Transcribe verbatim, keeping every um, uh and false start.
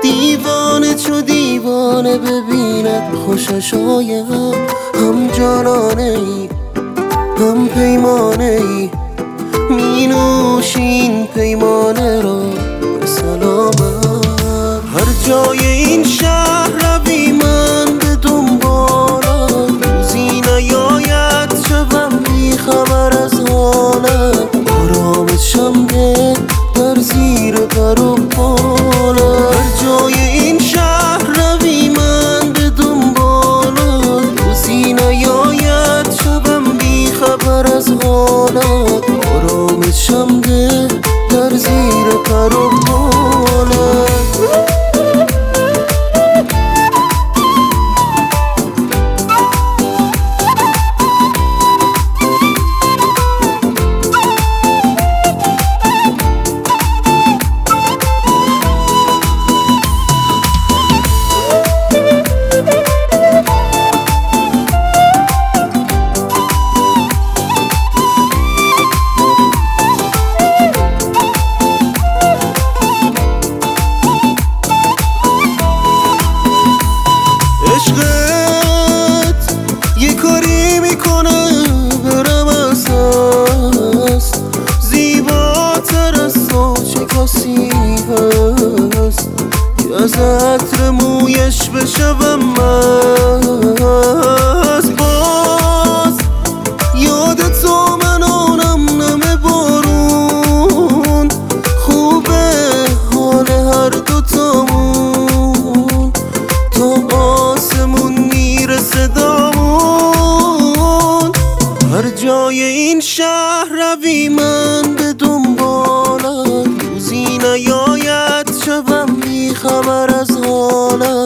دیوانه چو دیوانه ببیند خوشش آید. هم جانانه ای هم پیمانه ای، می نوشی این پیمانه را به سلامت. هر جای این شهر روی من به دنبالت، روزی نیاید شوم بی خبر از حالت. آرامت شمه در زیر پر و بالت. هر جای این شهر روی من به دنبالت، روزی نیاید شوم بی خبر از حالت. آرامت شمه در زیر پر و بالت. عشقت یه کاری میکنه برم از هست، زیباتر از تو چه کسی هست که از عطر مویش بشوم مست. باز یاد تو من آنم نم بارون، خوبه حال هر دوتامون تا آسمون میرسه دامون. هر جای این شهر روی من به دنبالت، روزی نیاید شوم بی خبر از حالت.